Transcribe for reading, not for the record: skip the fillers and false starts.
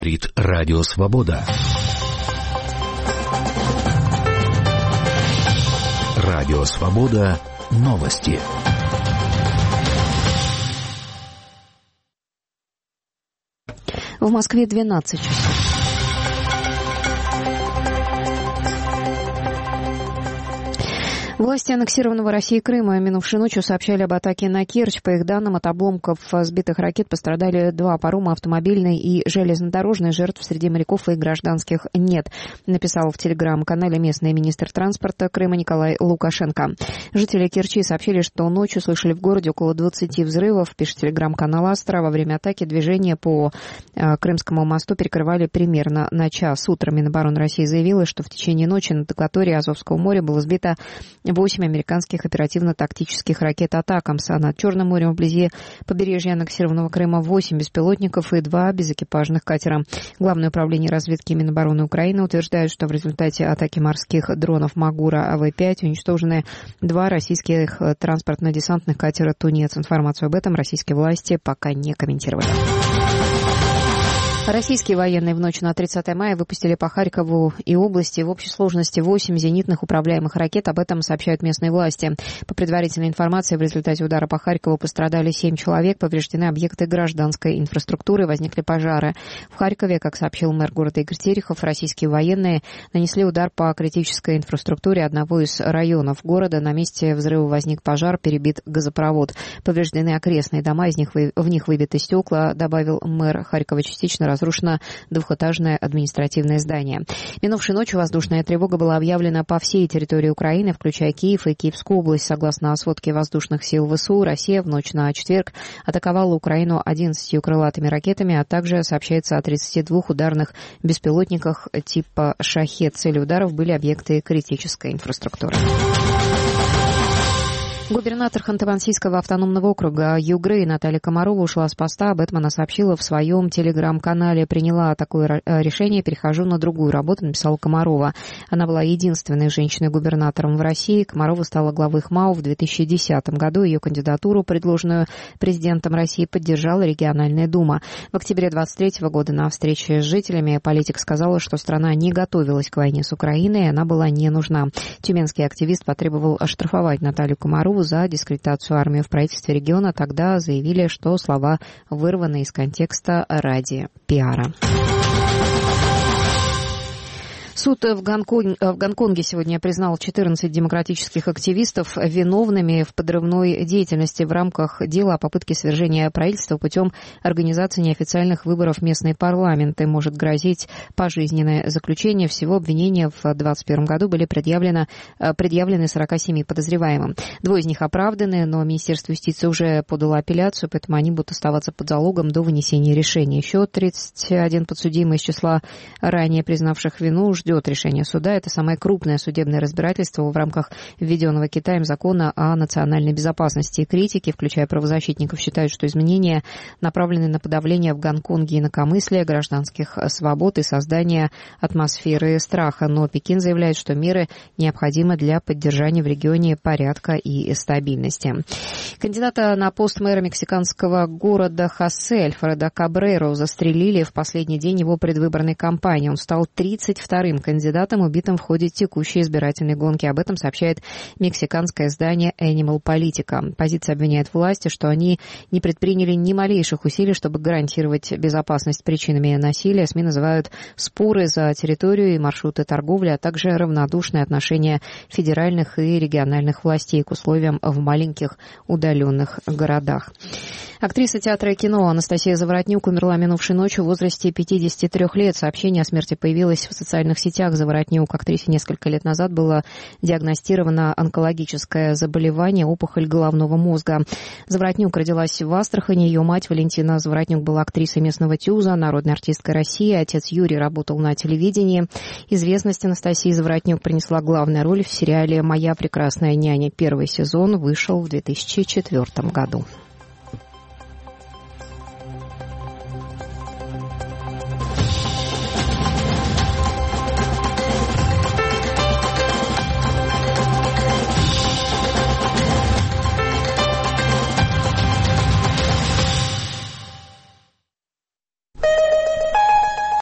Радио Свобода. Радио Свобода. Новости. В Москве 12 часов. Власти аннексированного Россией Крыма минувшей ночью сообщали об атаке на Керчь. По их данным, от обломков сбитых ракет пострадали 2 парома, автомобильный и железнодорожный. Жертв среди моряков и гражданских нет, написал в телеграм-канале местный министр транспорта Крыма Николай Лукашенко. Жители Керчи сообщили, что ночью слышали в городе около 20 взрывов. Пишет телеграм-канал Астра. Во время атаки движение по Крымскому мосту перекрывали примерно на час. Утром Минобороны России заявила, что в течение ночи над акваторией Азовского моря было сбито 8 американских оперативно-тактических ракет «Атакамс», а над Черным морем вблизи побережья аннексированного Крыма 8 беспилотников и 2 безэкипажных катера. Главное управление разведки Минобороны Украины утверждает, что в результате атаки морских дронов «Магура» АВ-5 уничтожены 2 российских транспортно-десантных катера «Тунец». Информацию об этом российские власти пока не комментировали. Российские военные в ночь на 30 мая выпустили по Харькову и области в общей сложности 8 зенитных управляемых ракет. Об этом сообщают местные власти. По предварительной информации, в результате удара по Харькову пострадали 7 человек, повреждены объекты гражданской инфраструктуры, возникли пожары. В Харькове, как сообщил мэр города Игорь Терехов, российские военные нанесли удар по критической инфраструктуре одного из районов города. На месте взрыва возник пожар, перебит газопровод. Повреждены окрестные дома, в них выбиты стекла, добавил мэр Харькова. Частично разрушено двухэтажное административное здание. Минувшей ночью воздушная тревога была объявлена по всей территории Украины, включая Киев и Киевскую область. Согласно сводке воздушных сил ВСУ, Россия в ночь на четверг атаковала Украину 11 крылатыми ракетами, а также сообщается о 32 ударных беспилотниках типа «Шахед». Целью ударов были объекты критической инфраструктуры. Губернатор Ханты-Мансийского автономного округа Югры Наталья Комарова ушла с поста. Об этом она сообщила в своем телеграм-канале. Приняла такое решение, перехожу на другую работу, написала Комарова. Она была единственной женщиной-губернатором в России. Комарова стала главой ХМАО в 2010 году. Ее кандидатуру, предложенную президентом России, поддержала региональная дума. В октябре 2023 года на встрече с жителями политик сказала, что страна не готовилась к войне с Украиной, и она была не нужна. Тюменский активист потребовал оштрафовать Наталью Комарову за дискредитацию армии в правительстве региона. Тогда заявили, что слова вырваны из контекста ради пиара. Суд в Гонконге сегодня признал 14 демократических активистов виновными в подрывной деятельности в рамках дела о попытке свержения правительства путем организации неофициальных выборов в местный парламент. Им может грозить пожизненное заключение. Всего обвинения в 2021 году были предъявлены 47 подозреваемым. 2 из них оправданы, но Министерство юстиции уже подало апелляцию, поэтому они будут оставаться под залогом до вынесения решения. Еще 31 подсудимый из числа ранее признавших вину ждет решения суда. Это самое крупное судебное разбирательство в рамках введенного Китаем закона о национальной безопасности. Критики, включая правозащитников, считают, что изменения направлены на подавление в Гонконге инакомыслия, гражданских свобод и создание атмосферы страха. Но Пекин заявляет, что меры необходимы для поддержания в регионе порядка и стабильности. Кандидата на пост мэра мексиканского города Хосе Альфредо Кабреру застрелили в последний день его предвыборной кампании. Он стал 32-м кандидатом, убитым в ходе текущей избирательной гонки. Об этом сообщает мексиканское издание Animal Politica. Оппозиция обвиняет власти, что они не предприняли ни малейших усилий, чтобы гарантировать безопасность. Причинами насилия СМИ называют споры за территорию и маршруты торговли, а также равнодушное отношение федеральных и региональных властей к условиям в маленьких удаленных городах. Актриса театра и кино Анастасия Заворотнюк умерла минувшей ночью в возрасте 53 лет. Сообщение о смерти появилось в социальных сетях. Заворотнюк, актрисе, несколько лет назад было диагностировано онкологическое заболевание, опухоль головного мозга. Заворотнюк родилась в Астрахани. Ее мать Валентина Заворотнюк была актрисой местного ТЮЗа, народной артисткой России. Отец Юрий работал на телевидении. Известность Анастасии Заворотнюк принесла главная роль в сериале «Моя прекрасная няня». Первый сезон вышел в 2004 году.